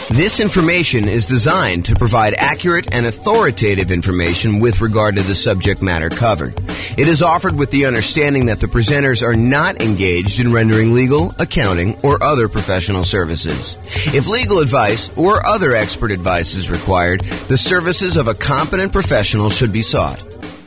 This information is designed to provide accurate and authoritative information with regard to the subject matter covered. It is offered with the understanding that the presenters are not engaged in rendering legal, accounting, or other professional services. If legal advice or other expert advice is required, the services of a competent professional should be sought.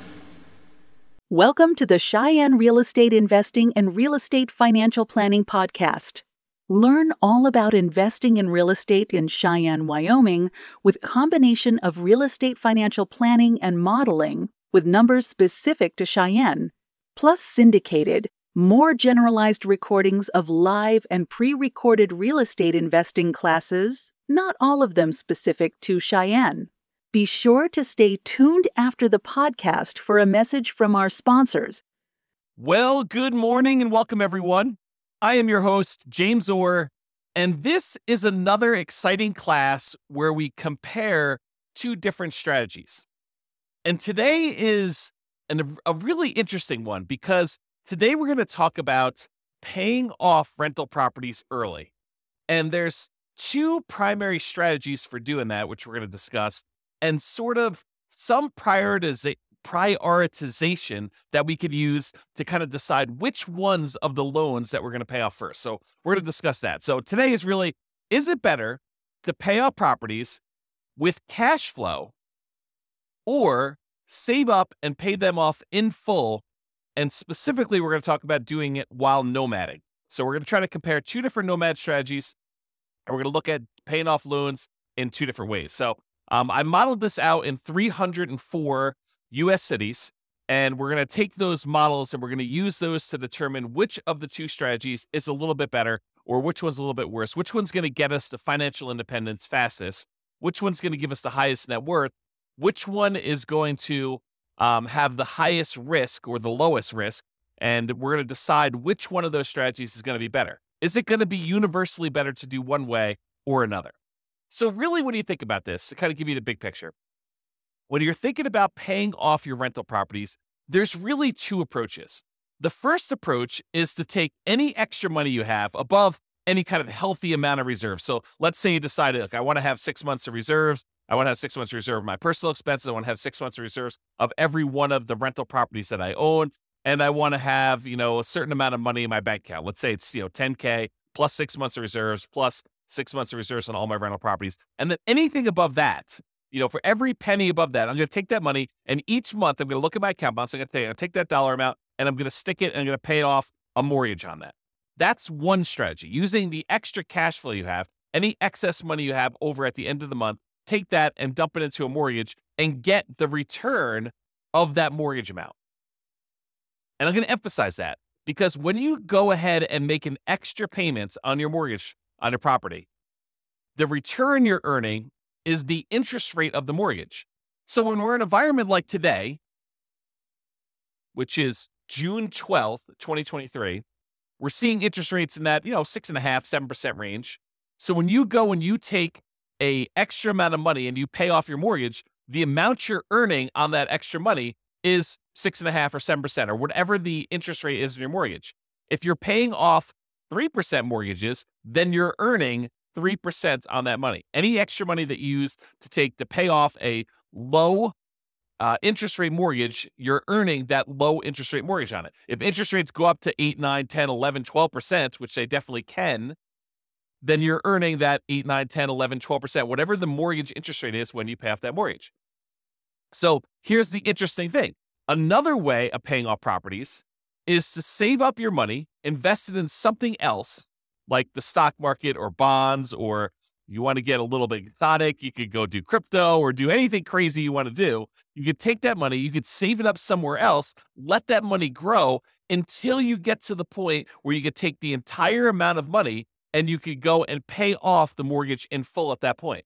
Welcome to the Cheyenne Real Estate Investing and Real Estate Financial Planning Podcast. Learn all about investing in real estate in Cheyenne, Wyoming, with a combination of real estate financial planning and modeling with numbers specific to Cheyenne, plus syndicated, more generalized recordings of live and pre-recorded real estate investing classes, not all of them specific to Cheyenne. Be sure to stay tuned after the podcast for a message from our sponsors. Well, good morning and welcome, everyone. I am your host, James Orr, and this is another exciting class where we compare two different strategies. And today is a really interesting one because today we're going to talk about paying off rental properties early. And there's two primary strategies for doing that, which we're going to discuss, and sort of some prioritization that we could use to kind of decide which ones of the loans that we're going to pay off first. So we're going to discuss that. So today is really, is it better to pay off properties with cash flow or save up and pay them off in full? And specifically, we're going to talk about doing it while nomading. So we're going to try to compare two different nomad strategies, and we're going to look at paying off loans in two different ways. So I modeled this out in 304 U.S. cities, and we're going to take those models and we're going to use those to determine which of the two strategies is a little bit better or which one's a little bit worse, which one's going to get us to financial independence fastest, which one's going to give us the highest net worth, which one is going to have the highest risk or the lowest risk, and we're going to decide which one of those strategies is going to be better. Is it going to be universally better to do one way or another? So really, when you think about this, to kind of give you the big picture, when you're thinking about paying off your rental properties, there's really two approaches. The first approach is to take any extra money you have above any kind of healthy amount of reserves. So let's say you decided, look, I want to have 6 months of reserves. I want to have 6 months of reserve of my personal expenses. I want to have 6 months of reserves of every one of the rental properties that I own. And I want to have, a certain amount of money in my bank account. Let's say it's, $10K plus 6 months of reserves plus 6 months of reserves on all my rental properties. And then anything above that, for every penny above that, I'm going to take that money and each month I'm going to look at my account balance. I'm going to take that dollar amount and I'm going to stick it and I'm going to pay off a mortgage on that. That's one strategy. Using the extra cash flow you have, any excess money you have over at the end of the month, take that and dump it into a mortgage and get the return of that mortgage amount. And I'm going to emphasize that because when you go ahead and make an extra payment on your mortgage on your property, the return you're earning is the interest rate of the mortgage. So when we're in an environment like today, which is June 12th, 2023, we're seeing interest rates in that, 6.5%, 7% range. So when you go and you take a extra amount of money and you pay off your mortgage, the amount you're earning on that extra money is 6.5% or 7% or whatever the interest rate is in your mortgage. If you're paying off 3% mortgages, then you're earning 3% on that money. Any extra money that you use to pay off a low interest rate mortgage, you're earning that low interest rate mortgage on it. If interest rates go up to 8, 9, 10, 11, 12%, which they definitely can, then you're earning that 8, 9, 10, 11, 12%, whatever the mortgage interest rate is when you pay off that mortgage. So here's the interesting thing. Another way of paying off properties is to save up your money, invest it in something else, like the stock market or bonds, or you want to get a little bit exotic, you could go do crypto or do anything crazy you want to do. You could take that money, you could save it up somewhere else, let that money grow until you get to the point where you could take the entire amount of money and you could go and pay off the mortgage in full at that point.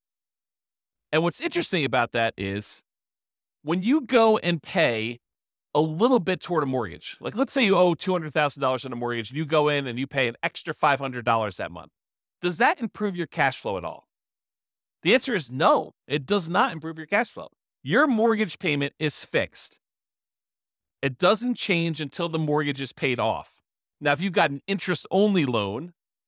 And what's interesting about that is when you go and pay a little bit toward a mortgage, like let's say you owe $200,000 on a mortgage, and you go in and you pay an extra $500 that month. Does that improve your cash flow at all? The answer is no, it does not improve your cash flow. Your mortgage payment is fixed. It doesn't change until the mortgage is paid off. Now, if you've got an interest-only loan,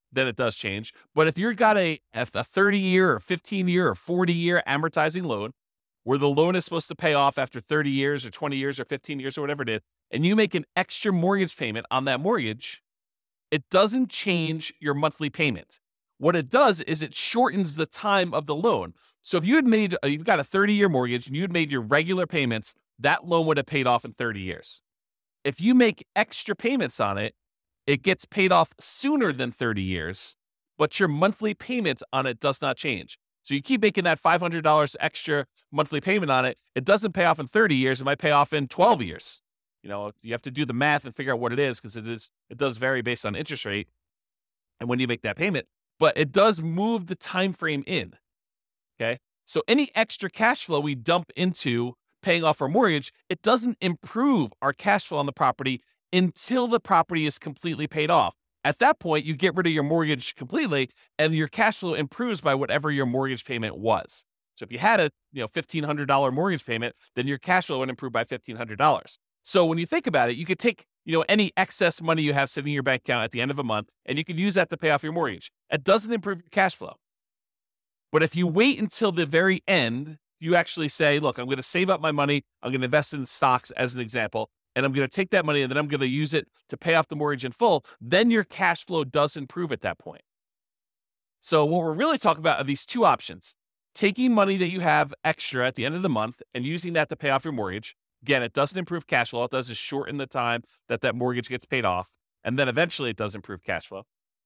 then it does change. But if you've got a 30-year or 15-year or 40-year amortizing loan, where the loan is supposed to pay off after 30 years or 20 years or 15 years or whatever it is, and you make an extra mortgage payment on that mortgage, it doesn't change your monthly payment. What it does is it shortens the time of the loan. So if you've got a 30-year mortgage and you had made your regular payments, that loan would have paid off in 30 years. If you make extra payments on it, it gets paid off sooner than 30 years, but your monthly payment on it does not change. So you keep making that $500 extra monthly payment on it. It doesn't pay off in 30 years. It might pay off in 12 years. You have to do the math and figure out what it is, because it does vary based on interest rate and when you make that payment. But it does move the time frame in. Okay, so any extra cash flow we dump into paying off our mortgage, it doesn't improve our cash flow on the property until the property is completely paid off. At that point, you get rid of your mortgage completely, and your cash flow improves by whatever your mortgage payment was. So if you had a $1,500 mortgage payment, then your cash flow would improve by $1,500. So when you think about it, you could take any excess money you have sitting in your bank account at the end of a month, and you can use that to pay off your mortgage. It doesn't improve your cash flow. But if you wait until the very end, you actually say, look, I'm going to save up my money. I'm going to invest in stocks as an example, and I'm going to take that money and then I'm going to use it to pay off the mortgage in full. Then your cash flow does improve at that point. So what we're really talking about are these two options: taking money that you have extra at the end of the month and using that to pay off your mortgage. Again, it doesn't improve cash flow. All it does is shorten the time that mortgage gets paid off. And then eventually it does improve cash flow.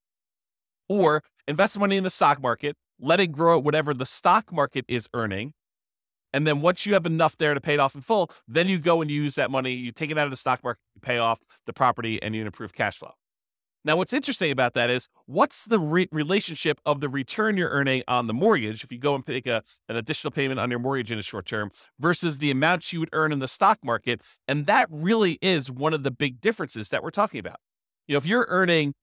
Or invest money in the stock market, let it grow at whatever the stock market is earning. And then once you have enough there to pay it off in full, then you go and use that money, you take it out of the stock market, you pay off the property, and you improve cash flow. Now, what's interesting about that is, what's the relationship of the return you're earning on the mortgage if you go and take an additional payment on your mortgage in the short term versus the amount you would earn in the stock market? And that really is one of the big differences that we're talking about. If you're earning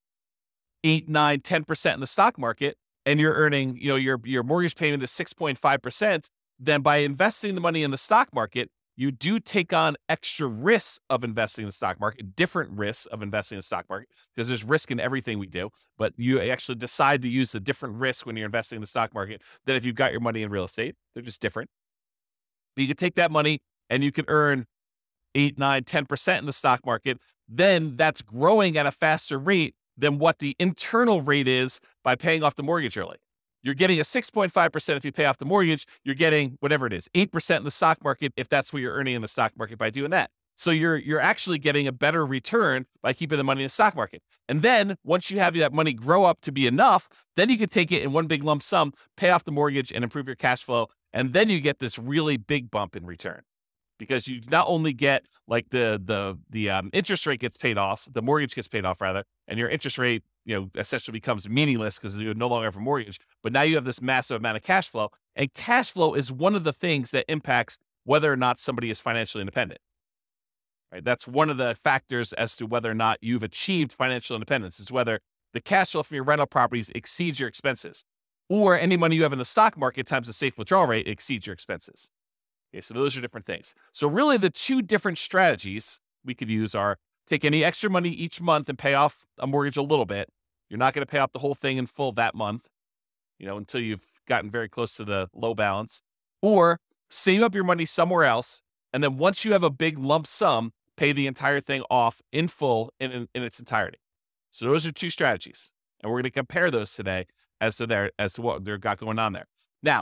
8, 9, 10% in the stock market and you're earning, your mortgage payment is 6.5%, then by investing the money in the stock market, you do take on extra risks of investing in the stock market, different risks of investing in the stock market, because there's risk in everything we do, but you actually decide to use the different risks when you're investing in the stock market than if you've got your money in real estate. They're just different. But you can take that money and you can earn 8, 9, 10% in the stock market. Then that's growing at a faster rate than what the internal rate is by paying off the mortgage early. You're getting a 6.5% if you pay off the mortgage. You're getting whatever it is, 8% in the stock market if that's what you're earning in the stock market by doing that. So you're actually getting a better return by keeping the money in the stock market. And then once you have that money grow up to be enough, then you can take it in one big lump sum, pay off the mortgage, and improve your cash flow. And then you get this really big bump in return, because you not only get like the interest rate gets paid off, the mortgage gets paid off rather, and your interest rate essentially becomes meaningless because you no longer have a mortgage. But now you have this massive amount of cash flow, and cash flow is one of the things that impacts whether or not somebody is financially independent. Right? That's one of the factors as to whether or not you've achieved financial independence, is whether the cash flow from your rental properties exceeds your expenses, or any money you have in the stock market times the safe withdrawal rate exceeds your expenses. Okay, so those are different things. So really the two different strategies we could use are take any extra money each month and pay off a mortgage a little bit. You're not going to pay off the whole thing in full that month, until you've gotten very close to the low balance, or save up your money somewhere else. And then once you have a big lump sum, pay the entire thing off in full in its entirety. So those are two strategies. And we're going to compare those today as to what they've got going on there. Now,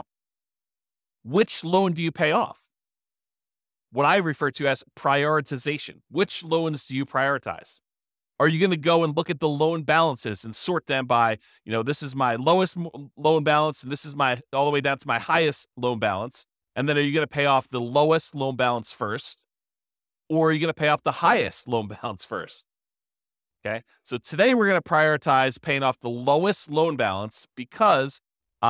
which loan do you pay off? What I refer to as prioritization. Which loans do you prioritize? Are you going to go and look at the loan balances and sort them by, this is my lowest loan balance and this is all the way down to my highest loan balance? And then are you going to pay off the lowest loan balance first? Or are you going to pay off the highest loan balance first? Okay. So today we're going to prioritize paying off the lowest loan balance, because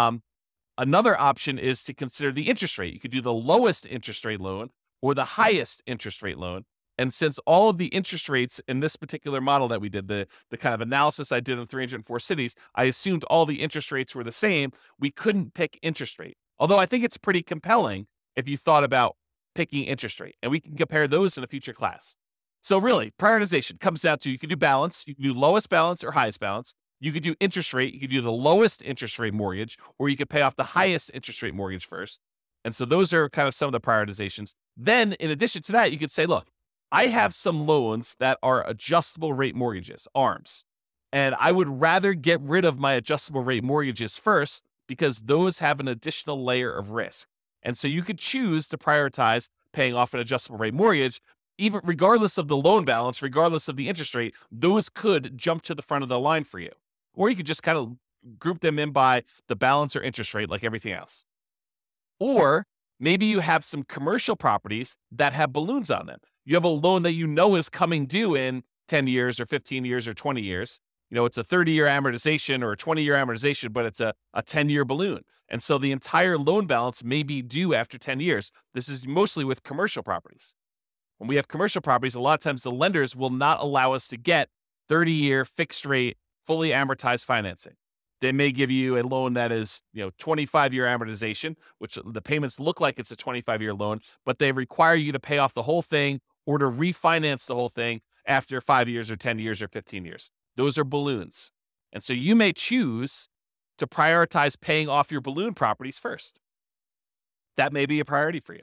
another option is to consider the interest rate. You could do the lowest interest rate loan or the highest interest rate loan. And since all of the interest rates in this particular model that we did, the kind of analysis I did in 304 cities, I assumed all the interest rates were the same. We couldn't pick interest rate. Although I think it's pretty compelling if you thought about picking interest rate. And we can compare those in a future class. So really, prioritization comes down to, you can do balance. You can do lowest balance or highest balance. You could do interest rate. You could do the lowest interest rate mortgage, or you could pay off the highest interest rate mortgage first. And so those are kind of some of the prioritizations. Then in addition to that, you could say, look, I have some loans that are adjustable rate mortgages, ARMs. And I would rather get rid of my adjustable rate mortgages first because those have an additional layer of risk. And so you could choose to prioritize paying off an adjustable rate mortgage, even regardless of the loan balance, regardless of the interest rate. Those could jump to the front of the line for you. Or you could just kind of group them in by the balance or interest rate like everything else. Or maybe you have some commercial properties that have balloons on them. You have a loan that you know is coming due in 10 years or 15 years or 20 years. It's a 30-year amortization or a 20-year amortization, but it's a 10-year balloon. And so the entire loan balance may be due after 10 years. This is mostly with commercial properties. When we have commercial properties, a lot of times the lenders will not allow us to get 30-year fixed rate, fully amortized financing. They may give you a loan that is, 25-year amortization, which the payments look like it's a 25-year loan, but they require you to pay off the whole thing or to refinance the whole thing after 5 years or 10 years or 15 years. Those are balloons. And so you may choose to prioritize paying off your balloon properties first. That may be a priority for you.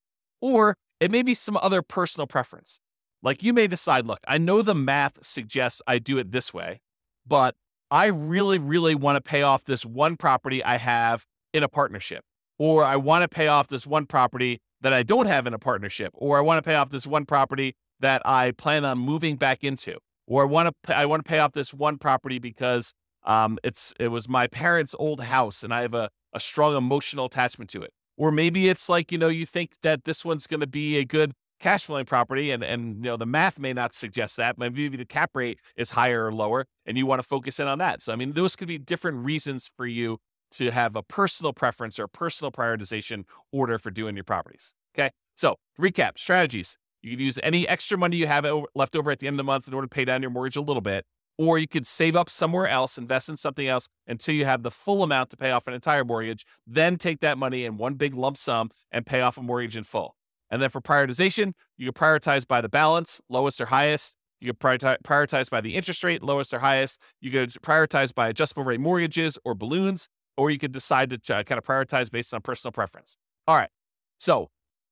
Or it may be some other personal preference. Like you may decide, look, I know the math suggests I do it this way, but I really, really want to pay off this one property I have in a partnership. Or I want to pay off this one property that I don't have in a partnership. Or I want to pay off this one property that I plan on moving back into. Or I want to pay off this one property because it was my parents' old house and I have a strong emotional attachment to it. Or maybe it's like, you think that this one's going to be a good cash flowing property and the math may not suggest that. Maybe the cap rate is higher or lower and you want to focus in on that. So, those could be different reasons for you to have a personal preference or personal prioritization order for doing your properties. Okay. So recap strategies. You could use any extra money you have left over at the end of the month in order to pay down your mortgage a little bit, or you could save up somewhere else, invest in something else until you have the full amount to pay off an entire mortgage, then take that money in one big lump sum and pay off a mortgage in full. And then for prioritization, you can prioritize by the balance, lowest or highest. You can prioritize by the interest rate, lowest or highest. You could prioritize by adjustable rate mortgages or balloons, or you could decide to kind of prioritize based on personal preference. All right. So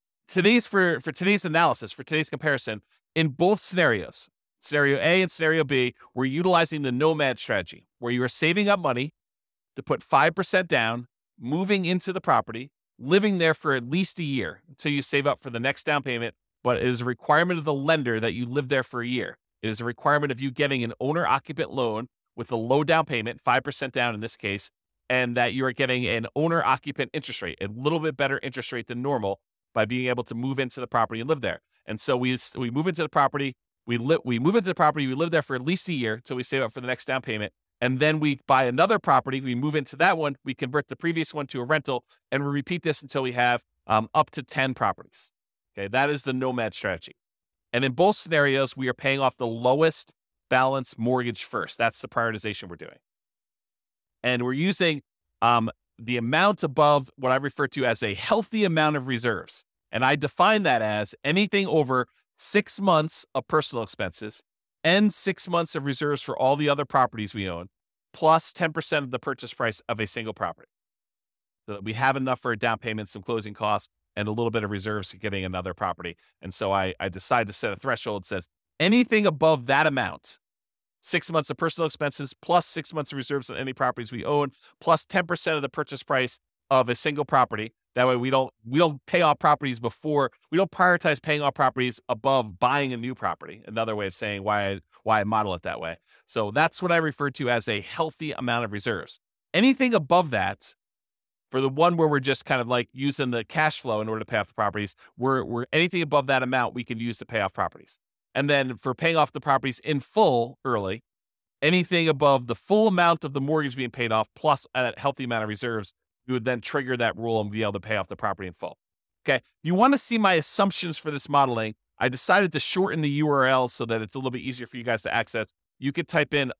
for today's analysis, for today's comparison, in both scenarios, scenario A and scenario B, we're utilizing the nomad strategy, where you are saving up money to put 5% down, moving into the property, living there for at least a year until you save up for the next down payment. But it is a requirement of the lender that you live there for a year. It is a requirement of you getting an owner-occupant loan with a low down payment, 5% down in this case, and that you are getting an owner-occupant interest rate, a little bit better interest rate than normal, by being able to move into the property and live there. And so we move into the property, we move into the property, we live there for at least a year until we save up for the next down payment. And then we buy another property, we move into that one, we convert the previous one to a rental, and we repeat this until we have up to 10 properties. Okay, that is the nomad strategy. And in both scenarios, we are paying off the lowest balance mortgage first. That's the prioritization we're doing. And we're using the amount above what I refer to as a healthy amount of reserves. And I define that as anything over 6 months of personal expenses and 6 months of reserves for all the other properties we own, plus 10% of the purchase price of a single property. So that we have enough for a down payment, some closing costs, and a little bit of reserves for getting another property. And so I decided to set a threshold that says anything above that amount, 6 months of personal expenses, plus 6 months of reserves on any properties we own, plus 10% of the purchase price of a single property. That way we don't pay off properties before, we don't prioritize paying off properties above buying a new property. Another way of saying why I model it that way. So that's what I refer to as a healthy amount of reserves. Anything above that, for the one where we're just kind of like using the cash flow in order to pay off the properties, we're anything above that amount we can use to pay off properties. And then for paying off the properties in full early, anything above the full amount of the mortgage being paid off plus a healthy amount of reserves, you would then trigger that rule and be able to pay off the property in full. Okay. You want to see my assumptions for this modeling. I decided to shorten the URL so that it's a little bit easier for you guys to access. You could type in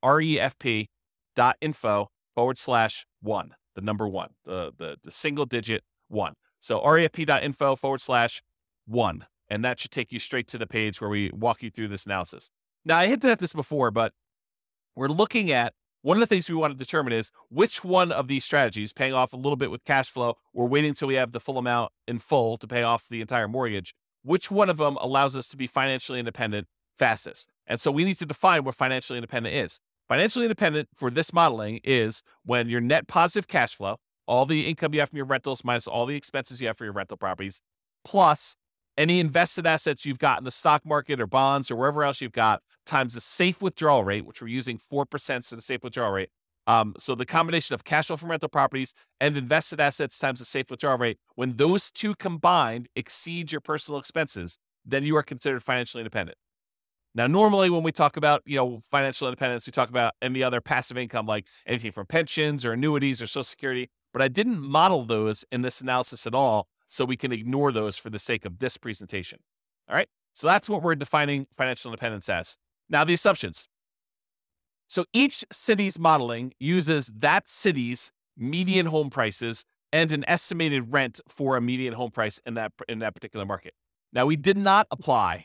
refp.info/1, the number one, the single digit 1. So refp.info/1. And that should take you straight to the page where we walk you through this analysis. Now, I hinted at this before, but we're looking at one of the things we want to determine is which one of these strategies, paying off a little bit with cash flow or waiting until we have the full amount in full to pay off the entire mortgage, which one of them allows us to be financially independent fastest. And so we need to define what financially independent is. Financially independent for this modeling is when your net positive cash flow, all the income you have from your rentals minus all the expenses you have for your rental properties, plus any invested assets you've got in the stock market or bonds or wherever else you've got, times the safe withdrawal rate, which we're using 4% for the safe withdrawal rate. So the combination of cash flow from rental properties and invested assets times the safe withdrawal rate, when those two combined exceed your personal expenses, then you are considered financially independent. Now, normally when we talk about, financial independence, we talk about any other passive income, like anything from pensions or annuities or Social Security, but I didn't model those in this analysis at all, so we can ignore those for the sake of this presentation. All right. So that's what we're defining financial independence as. Now, the assumptions. So each city's modeling uses that city's median home prices and an estimated rent for a median home price in that particular market. Now, we did not apply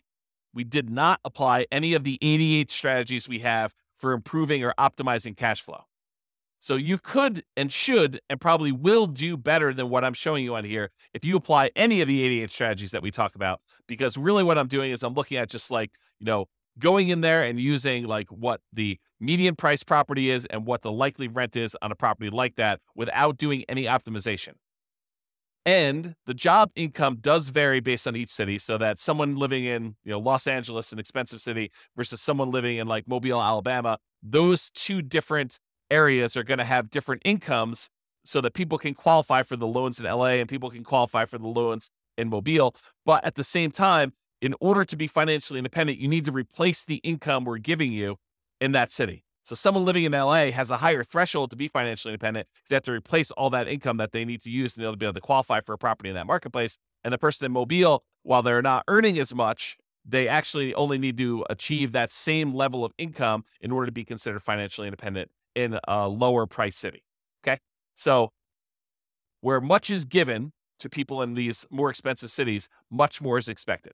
any of the 88 strategies we have for improving or optimizing cash flow. So you could and should and probably will do better than what I'm showing you on here if you apply any of the 88 strategies that we talk about, because really what I'm doing is I'm looking at just going in there and using what the median price property is and what the likely rent is on a property like that without doing any optimization. And the job income does vary based on each city, so that someone living in Los Angeles, an expensive city, versus someone living in Mobile, Alabama, those two different areas are going to have different incomes so that people can qualify for the loans in LA and people can qualify for the loans in Mobile. But at the same time, in order to be financially independent, you need to replace the income we're giving you in that city. So someone living in LA has a higher threshold to be financially independent because they have to replace all that income that they need to use in order to be able to qualify for a property in that marketplace. And the person in Mobile, while they're not earning as much, they actually only need to achieve that same level of income in order to be considered financially independent in a lower price city. Okay. So where much is given to people in these more expensive cities, much more is expected.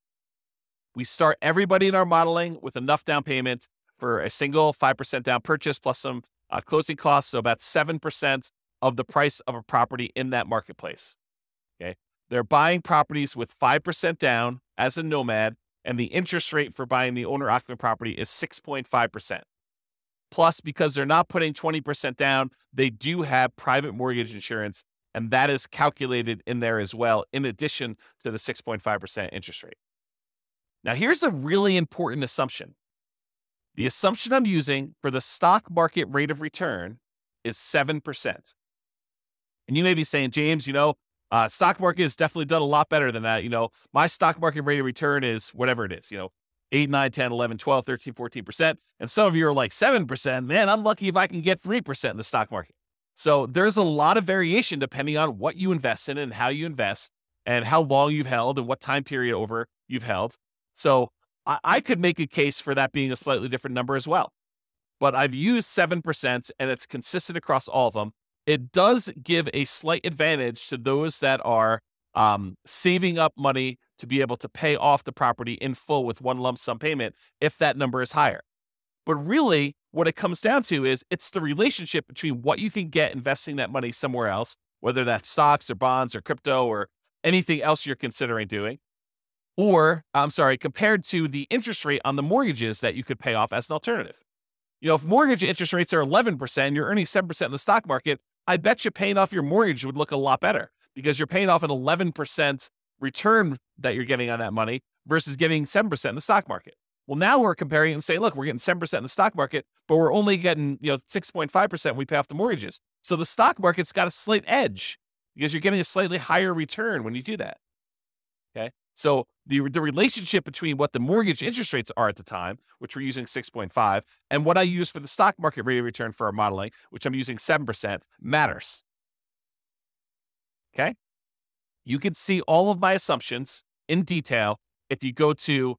We start everybody in our modeling with enough down payment for a single 5% down purchase plus some closing costs. So about 7% of the price of a property in that marketplace. Okay. They're buying properties with 5% down as a nomad, and the interest rate for buying the owner occupant property is 6.5%. Plus, because they're not putting 20% down, they do have private mortgage insurance, and that is calculated in there as well, in addition to the 6.5% interest rate. Now, here's a really important assumption. The assumption I'm using for the stock market rate of return is 7%. And you may be saying, James, stock market has definitely done a lot better than that. My stock market rate of return is whatever it is, 8, 9, 10, 11, 12, 13, 14%. And some of you are like 7%. Man, I'm lucky if I can get 3% in the stock market. So there's a lot of variation depending on what you invest in and how you invest and how long you've held and what time period over you've held. So I could make a case for that being a slightly different number as well. But I've used 7% and it's consistent across all of them. It does give a slight advantage to those that are saving up money to be able to pay off the property in full with one lump sum payment if that number is higher. But really, what it comes down to is it's the relationship between what you can get investing that money somewhere else, whether that's stocks or bonds or crypto or anything else you're considering doing, compared to the interest rate on the mortgages that you could pay off as an alternative. If mortgage interest rates are 11%, you're earning 7% in the stock market, I bet you paying off your mortgage would look a lot better because you're paying off an 11% return that you're getting on that money versus getting 7% in the stock market. Well, now we're comparing and saying, look, we're getting 7% in the stock market, but we're only getting 6.5% when we pay off the mortgages. So the stock market's got a slight edge because you're getting a slightly higher return when you do that. Okay. So the relationship between what the mortgage interest rates are at the time, which we're using 6.5, and what I use for the stock market rate of return for our modeling, which I'm using 7%, matters. Okay. You can see all of my assumptions in detail if you go to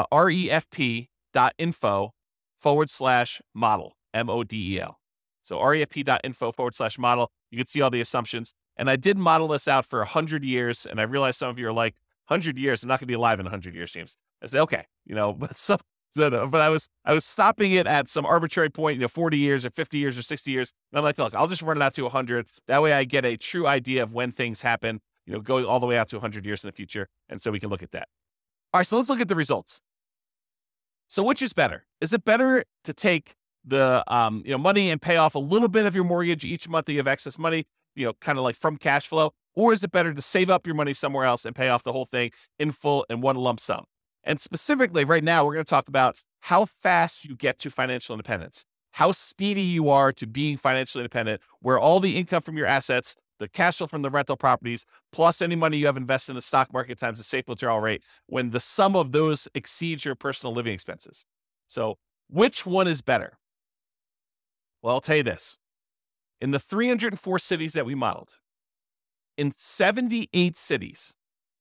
refp.info/model, MODEL. So refp.info/model, you can see all the assumptions. And I did model this out for 100 years. And I realized some of you are like, 100 years, I'm not going to be alive in 100 years, James. I said, okay, but some But I was stopping it at some arbitrary point, 40 years or 50 years or 60 years. And I'm like, look, I'll just run it out to 100. That way I get a true idea of when things happen, going all the way out to 100 years in the future. And so we can look at that. All right, so let's look at the results. So which is better? Is it better to take the money and pay off a little bit of your mortgage each month that you have excess money, kind of like from cash flow? Or is it better to save up your money somewhere else and pay off the whole thing in full in one lump sum? And specifically right now, we're going to talk about how fast you get to financial independence, how speedy you are to being financially independent, where all the income from your assets, the cash flow from the rental properties, plus any money you have invested in the stock market times the safe withdrawal rate, when the sum of those exceeds your personal living expenses. So which one is better? Well, I'll tell you this. In the 304 cities that we modeled, in 78 cities,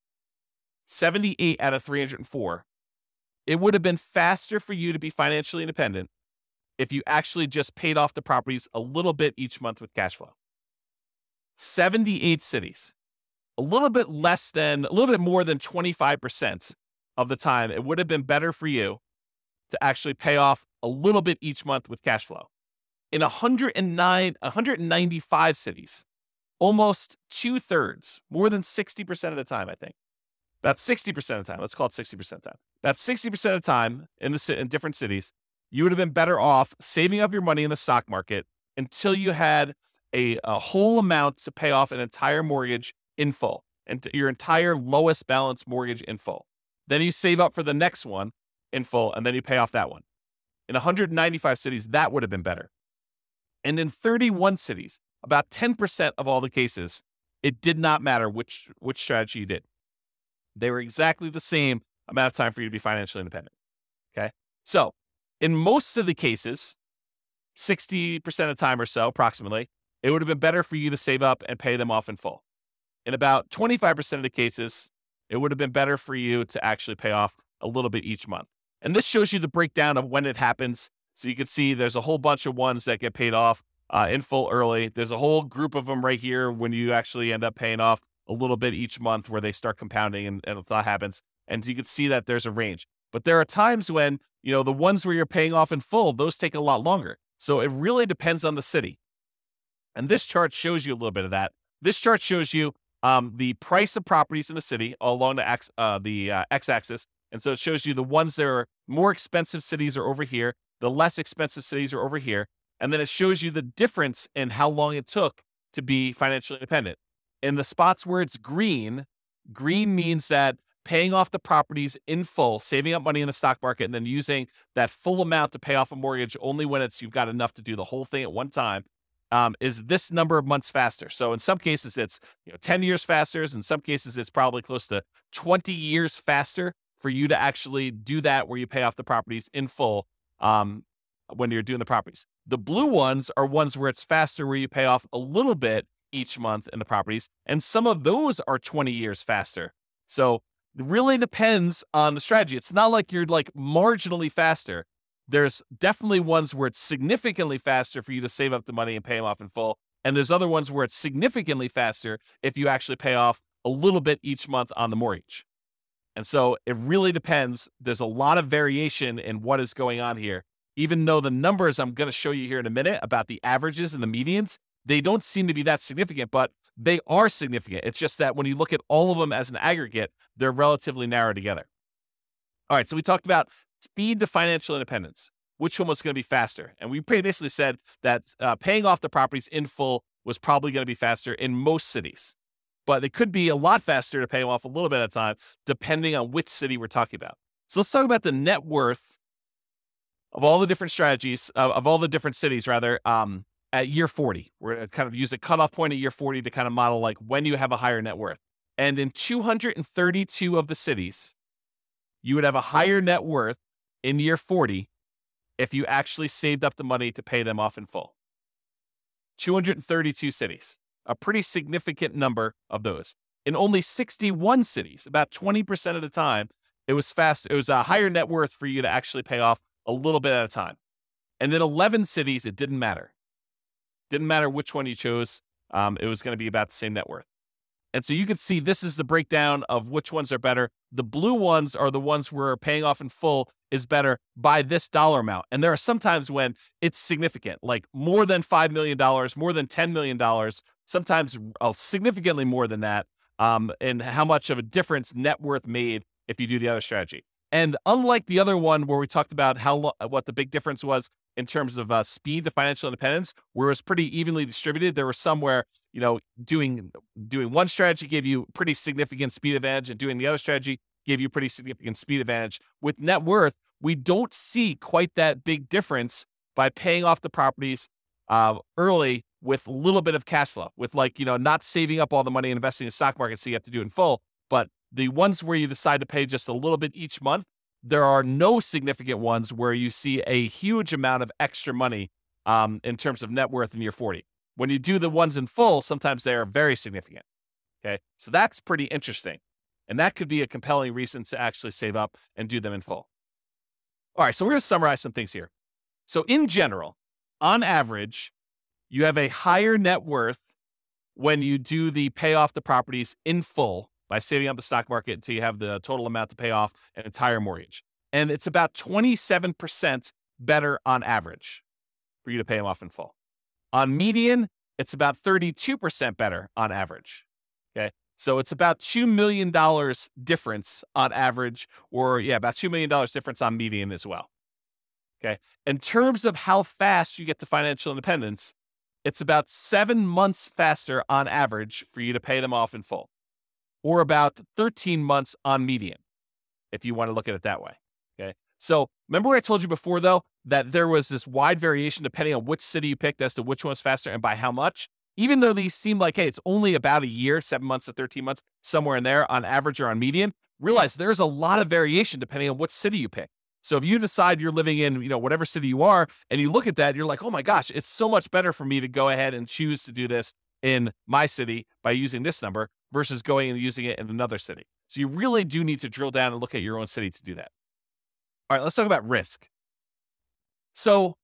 78 out of 304, it would have been faster for you to be financially independent if you actually just paid off the properties a little bit each month with cash flow. 78 cities, a little bit more than 25% of the time, it would have been better for you to actually pay off a little bit each month with cash flow. In 195 cities, almost 2/3, more than 60% of the time, I think. About 60% of the time, let's call it 60% of the time. About 60% of the time in different cities, you would have been better off saving up your money in the stock market until you had a whole amount to pay off an entire mortgage in full, and your entire lowest balance mortgage in full. Then you save up for the next one in full, and then you pay off that one. In 195 cities, that would have been better. And in 31 cities, about 10% of all the cases, it did not matter which strategy you did. They were exactly the same amount of time for you to be financially independent. Okay. So in most of the cases, 60% of the time or so, approximately, it would have been better for you to save up and pay them off in full. In about 25% of the cases, it would have been better for you to actually pay off a little bit each month. And this shows you the breakdown of when it happens. So you can see there's a whole bunch of ones that get paid off in full early. There's a whole group of them right here when you actually end up paying off a little bit each month where they start compounding and that happens. And you can see that there's a range. But there are times when, the ones where you're paying off in full, those take a lot longer. So it really depends on the city. And this chart shows you a little bit of that. This chart shows you the price of properties in the city all along the x-axis. And so it shows you the ones that are more expensive cities are over here. The less expensive cities are over here. And then it shows you the difference in how long it took to be financially independent. In the spots where it's green means that paying off the properties in full, saving up money in the stock market, and then using that full amount to pay off a mortgage only when you've got enough to do the whole thing at one time, is this number of months faster. So in some cases, it's 10 years faster. In some cases, it's probably close to 20 years faster for you to actually do that where you pay off the properties in full when you're doing the properties. The blue ones are ones where it's faster, where you pay off a little bit each month in the properties. And some of those are 20 years faster. So it really depends on the strategy. It's not like you're like marginally faster. There's definitely ones where it's significantly faster for you to save up the money and pay them off in full. And there's other ones where it's significantly faster if you actually pay off a little bit each month on the mortgage. And so it really depends. There's a lot of variation in what is going on here. Even though the numbers I'm going to show you here in a minute about the averages and the medians, they don't seem to be that significant, but they are significant. It's just that when you look at all of them as an aggregate, they're relatively narrow together. All right, so we talked about speed to financial independence. Which one was going to be faster? And we basically said that paying off the properties in full was probably going to be faster in most cities. But it could be a lot faster to pay them off a little bit at a time, depending on which city we're talking about. So let's talk about the net worth of all the different strategies, of all the different cities, rather, at year 40. We're going to kind of use a cutoff point at year 40 to kind of model like when you have a higher net worth. And in 232 of the cities, you would have a higher net worth in year 40 if you actually saved up the money to pay them off in full. 232 cities, a pretty significant number of those. In only 61 cities, about 20% of the time, it was a higher net worth for you to actually pay off a little bit at a time. And in 11 cities, it didn't matter. Didn't matter which one you chose. It was going to be about the same net worth. And so you can see this is the breakdown of which ones are better. The blue ones are the ones where paying off in full is better by this dollar amount. And there are some times when it's significant, like more than $5 million, more than $10 million, sometimes significantly more than that, and how much of a difference net worth made if you do the other strategy. And unlike the other one where we talked about what the big difference was in terms of speed to financial independence, where it was pretty evenly distributed, there were some where, doing one strategy gave you pretty significant speed advantage and doing the other strategy gave you pretty significant speed advantage. With net worth, we don't see quite that big difference by paying off the properties early with a little bit of cash flow, with not saving up all the money and investing in the stock market so you have to do it in full. But the ones where you decide to pay just a little bit each month, there are no significant ones where you see a huge amount of extra money in terms of net worth in year 40. When you do the ones in full, sometimes they are very significant. Okay, so that's pretty interesting. And that could be a compelling reason to actually save up and do them in full. All right, so we're going to summarize some things here. So in general, on average, you have a higher net worth when you do the pay off the properties in full by saving up the stock market until you have the total amount to pay off an entire mortgage. And it's about 27% better on average for you to pay them off in full. On median, it's about 32% better on average. Okay. So it's about $2 million difference on average, or about $2 million difference on median as well. Okay. In terms of how fast you get to financial independence, it's about 7 months faster on average for you to pay them off in full, or about 13 months on median, if you want to look at it that way. Okay. So remember what I told you before, though, that there was this wide variation depending on which city you picked as to which one's faster and by how much? Even though these seem like, hey, it's only about a year, 7 months to 13 months, somewhere in there on average or on median, realize there's a lot of variation depending on what city you pick. So if you decide you're living in, whatever city you are, and you look at that, you're like, oh my gosh, it's so much better for me to go ahead and choose to do this in my city by using this number versus going and using it in another city. So you really do need to drill down and look at your own city to do that. All right, let's talk about risk. So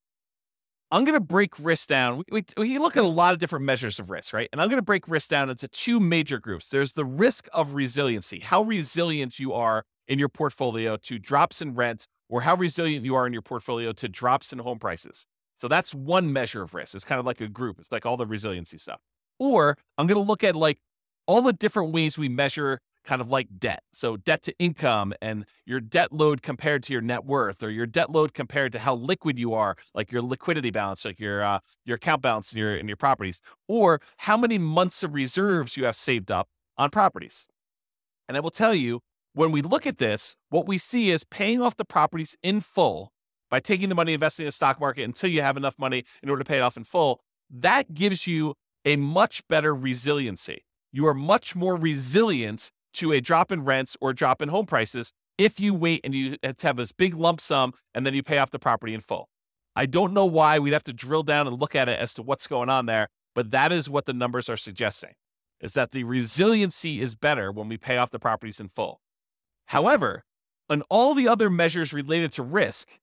I'm going to break risk down. We look at a lot of different measures of risk, right? And I'm going to break risk down into two major groups. There's the risk of resiliency, how resilient you are in your portfolio to drops in rent, or how resilient you are in your portfolio to drops in home prices. So that's one measure of risk. It's kind of like a group. It's like all the resiliency stuff. Or I'm going to look at like all the different ways we measure kind of like debt. So debt to income and your debt load compared to your net worth, or your debt load compared to how liquid you are, like your liquidity balance, like your account balance in your properties, or how many months of reserves you have saved up on properties. And I will tell you, when we look at this, what we see is paying off the properties in full by taking the money, investing in the stock market until you have enough money in order to pay it off in full. That gives you a much better resiliency. You are much more resilient to a drop in rents or drop in home prices if you wait and you have this big lump sum and then you pay off the property in full. I don't know why. We'd have to drill down and look at it as to what's going on there, but that is what the numbers are suggesting, is that the resiliency is better when we pay off the properties in full. However, on all the other measures related to risk,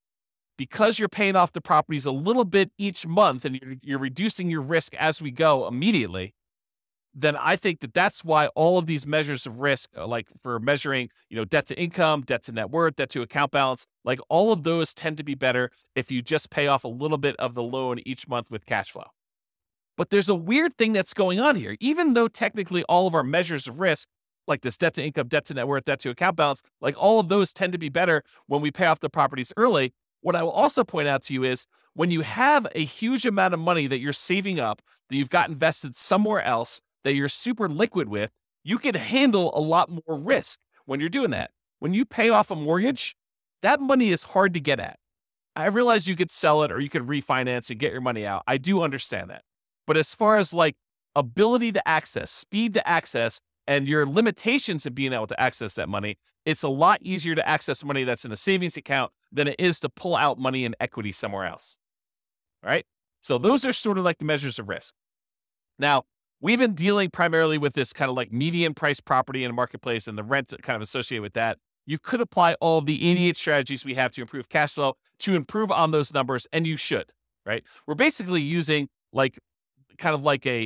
because you're paying off the properties a little bit each month and you're reducing your risk as we go immediately, then I think that that's why all of these measures of risk, like for measuring, debt to income, debt to net worth, debt to account balance, like all of those tend to be better if you just pay off a little bit of the loan each month with cash flow. But there's a weird thing that's going on here. Even though technically all of our measures of risk, like this debt to income, debt to net worth, debt to account balance, like all of those tend to be better when we pay off the properties early. What I will also point out to you is when you have a huge amount of money that you're saving up, that you've got invested somewhere else, that you're super liquid with, you can handle a lot more risk when you're doing that. When you pay off a mortgage, that money is hard to get at. I realize you could sell it or you could refinance and get your money out. I do understand that. But as far as like ability to access, speed to access, and your limitations of being able to access that money, it's a lot easier to access money that's in a savings account than it is to pull out money in equity somewhere else. All right? So those are sort of like the measures of risk. Now, we've been dealing primarily with this kind of like median price property in a marketplace and the rent kind of associated with that. You could apply all the 88 strategies we have to improve cash flow to improve on those numbers, and you should, right? We're basically using like kind of like a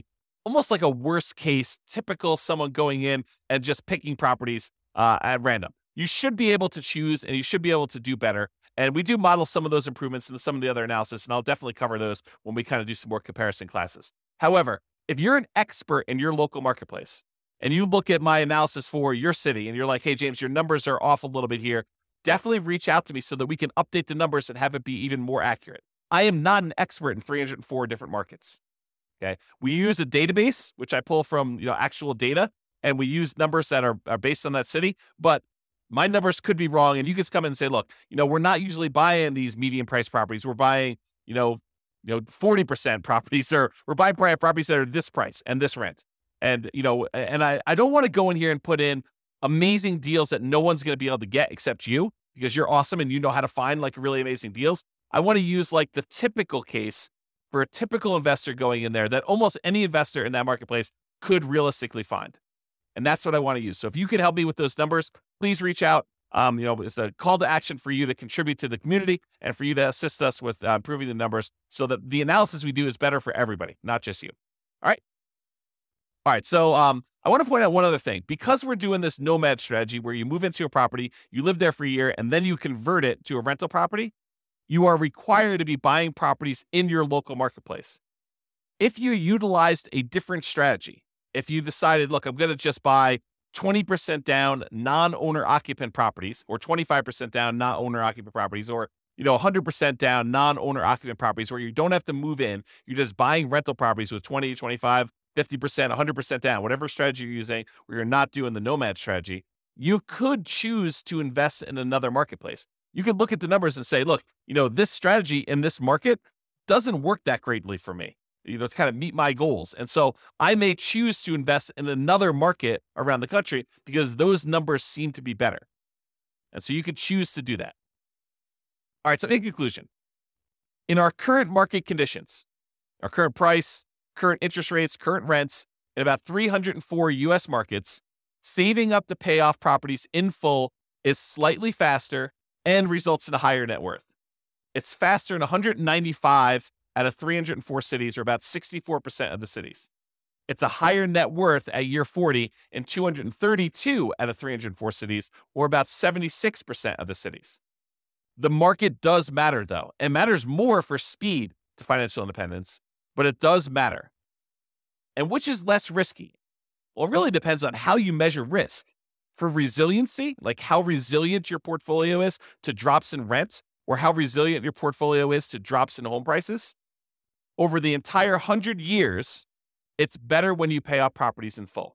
almost like a worst case, typical someone going in and just picking properties at random. You should be able to choose and you should be able to do better. And we do model some of those improvements in some of the other analysis, and I'll definitely cover those when we kind of do some more comparison classes. However, if you're an expert in your local marketplace and you look at my analysis for your city and you're like, hey, James, your numbers are off a little bit here, definitely reach out to me so that we can update the numbers and have it be even more accurate. I am not an expert in 304 different markets. Okay. We use a database, which I pull from, actual data, and we use numbers that are based on that city, but my numbers could be wrong. And you can come in and say, look, we're not usually buying these medium price properties. We're buying, 40% properties, or we're buying properties that are this price and this rent. And, and I don't want to go in here and put in amazing deals that no one's going to be able to get except you, because you're awesome and you know how to find like really amazing deals. I want to use like the typical case for a typical investor going in there that almost any investor in that marketplace could realistically find. And that's what I want to use. So if you can help me with those numbers, please reach out. It's a call to action for you to contribute to the community and for you to assist us with improving the numbers so that the analysis we do is better for everybody, not just you. All right. So I want to point out one other thing. Because we're doing this nomad strategy where you move into a property, you live there for a year, and then you convert it to a rental property, you are required to be buying properties in your local marketplace. If you utilized a different strategy, if you decided, look, I'm going to just buy 20% down non-owner occupant properties, or 25% down non-owner occupant properties, or 100% down non-owner occupant properties where you don't have to move in, you're just buying rental properties with 20, 25, 50%, 100% down, whatever strategy you're using, where you're not doing the nomad strategy, you could choose to invest in another marketplace. You could look at the numbers and say, look, this strategy in this market doesn't work that greatly for me, to kind of meet my goals. And so I may choose to invest in another market around the country because those numbers seem to be better. And so you could choose to do that. All right. So in conclusion, in our current market conditions, our current price, current interest rates, current rents, in about 304 U.S. markets, saving up to pay off properties in full is slightly faster and results in a higher net worth. It's faster in 195 out of 304 cities, or about 64% of the cities. It's a higher net worth at year 40 in 232 out of 304 cities, or about 76% of the cities. The market does matter, though. It matters more for speed to financial independence, but it does matter. And which is less risky? Well, it really depends on how you measure risk. For resiliency, like how resilient your portfolio is to drops in rent, or how resilient your portfolio is to drops in home prices, over the entire 100 years, it's better when you pay off properties in full.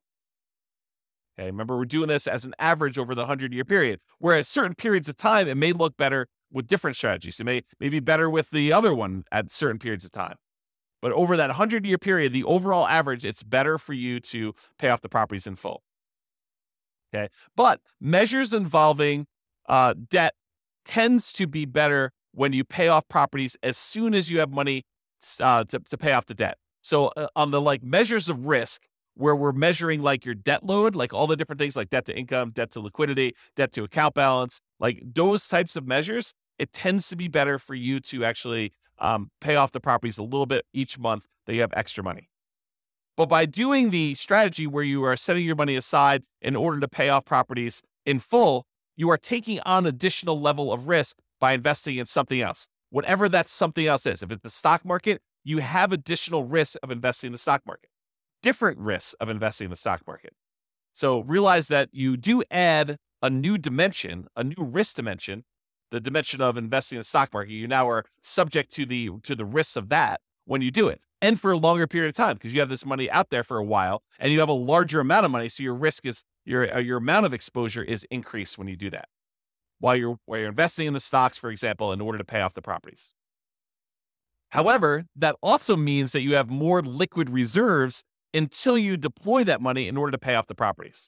Okay, remember, we're doing this as an average over the 100-year period, where at certain periods of time, it may look better with different strategies. It may be better with the other one at certain periods of time. But over that 100-year period, the overall average, it's better for you to pay off the properties in full. Okay, but measures involving debt tends to be better when you pay off properties as soon as you have money to pay off the debt. So on the measures of risk, where we're measuring your debt load, all the different things like debt to income, debt to liquidity, debt to account balance, those types of measures, it tends to be better for you to actually pay off the properties a little bit each month that you have extra money. But by doing the strategy where you are setting your money aside in order to pay off properties in full, you are taking on additional level of risk by investing in something else, whatever that something else is. If it's the stock market, you have additional risk of investing in the stock market, different risks of investing in the stock market. So realize that you do add a new dimension, a new risk dimension, the dimension of investing in the stock market. You now are subject to the risks of that when you do it, and for a longer period of time, because you have this money out there for a while and you have a larger amount of money. So your risk is your amount of exposure is increased when you do that, while you're investing in the stocks, for example, in order to pay off the properties. However, that also means that you have more liquid reserves until you deploy that money in order to pay off the properties.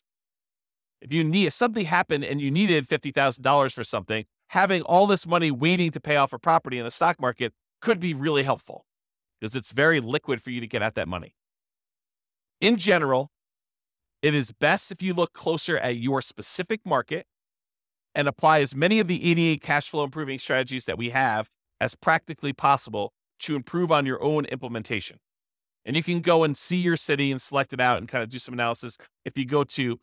If something happened and you needed $50,000 for something, having all this money waiting to pay off a property in the stock market could be really helpful, because it's very liquid for you to get at that money. In general, it is best if you look closer at your specific market and apply as many of the 88 cash flow improving strategies that we have as practically possible to improve on your own implementation. And you can go and see your city and select it out and kind of do some analysis. If you go to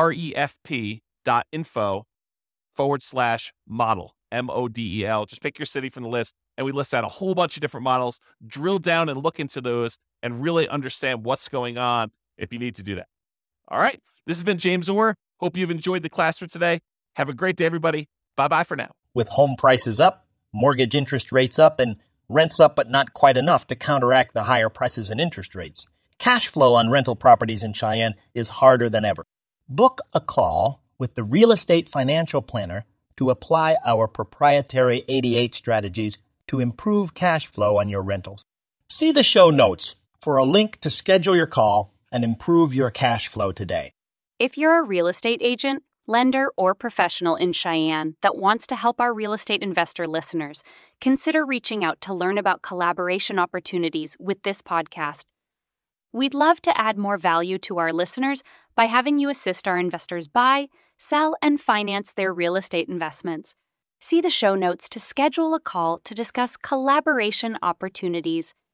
refp.info/model, MODEL, just pick your city from the list. And we list out a whole bunch of different models, drill down and look into those and really understand what's going on if you need to do that. All right. This has been James Orr. Hope you've enjoyed the class for today. Have a great day, everybody. Bye-bye for now. With home prices up, mortgage interest rates up, and rents up but not quite enough to counteract the higher prices and interest rates, cash flow on rental properties in Cheyenne is harder than ever. Book a call with the Real Estate Financial Planner to apply our proprietary 88 strategies to improve cash flow on your rentals. See the show notes for a link to schedule your call and improve your cash flow today. If you're a real estate agent, lender, or professional in Cheyenne that wants to help our real estate investor listeners, consider reaching out to learn about collaboration opportunities with this podcast. We'd love to add more value to our listeners by having you assist our investors buy, sell, and finance their real estate investments. See the show notes to schedule a call to discuss collaboration opportunities.